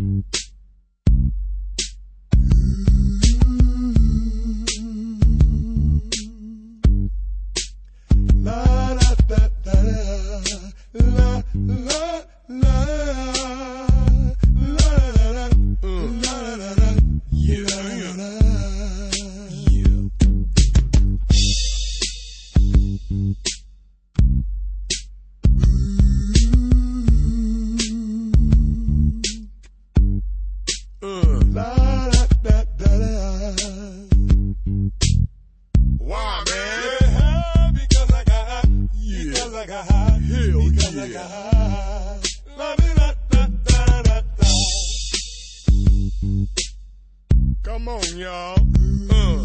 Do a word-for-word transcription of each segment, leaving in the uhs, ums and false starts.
Come on, y'all. Uh.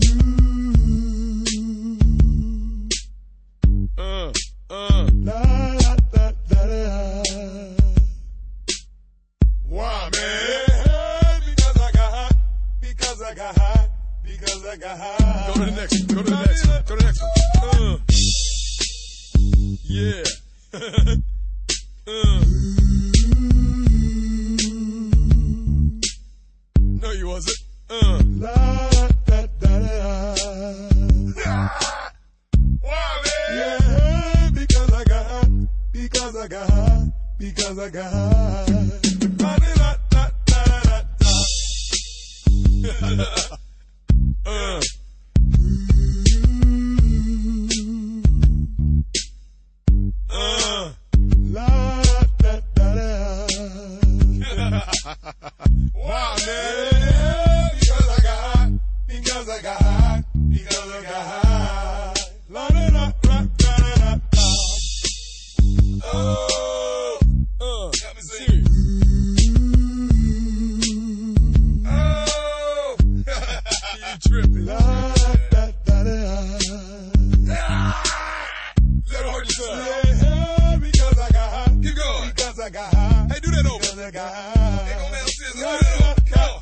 Uh, uh. Why, man? Because I got hot. Because I got hot. Because I got hot. Go to the next one. Go to the next one. Go to the next one. Uh. Yeah. uh. No, you wasn't. Uh. Why, man? Yeah, because I got hot. Because I got hot. Because I got hot. uh. Uh. Why, man? Because I got hot. Because I got hot. Because I got hot. La da da da da da. Oh. Uh. Let me see. Oh. You tripping. La da da da. Let her hurt yourself. Yeah, because I got hot. Keep going. Because I got hot. Hey, do that over. Because I got hot. Hey, go, man. Go, go,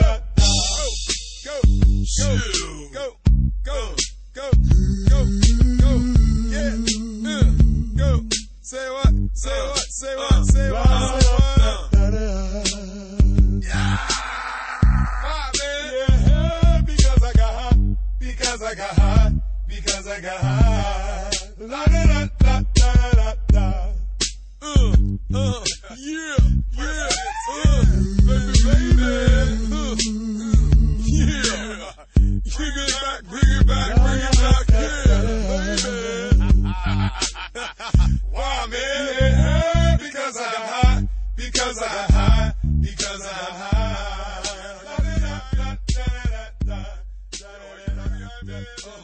go, go, go, go, go, yeah, uh, go. Say what? Say what? Say what? Say what? Say what? Yeah, ah, man. Yeah, because I got hot. Because I got hot. Because I got hot. La da da da da da da. Uh, uh, yeah, yeah, uh, baby, baby, uh, yeah, bring it back, bring it back, bring it back, yeah, baby. Why, man? Because I got hot, because I got hot, because I got hot.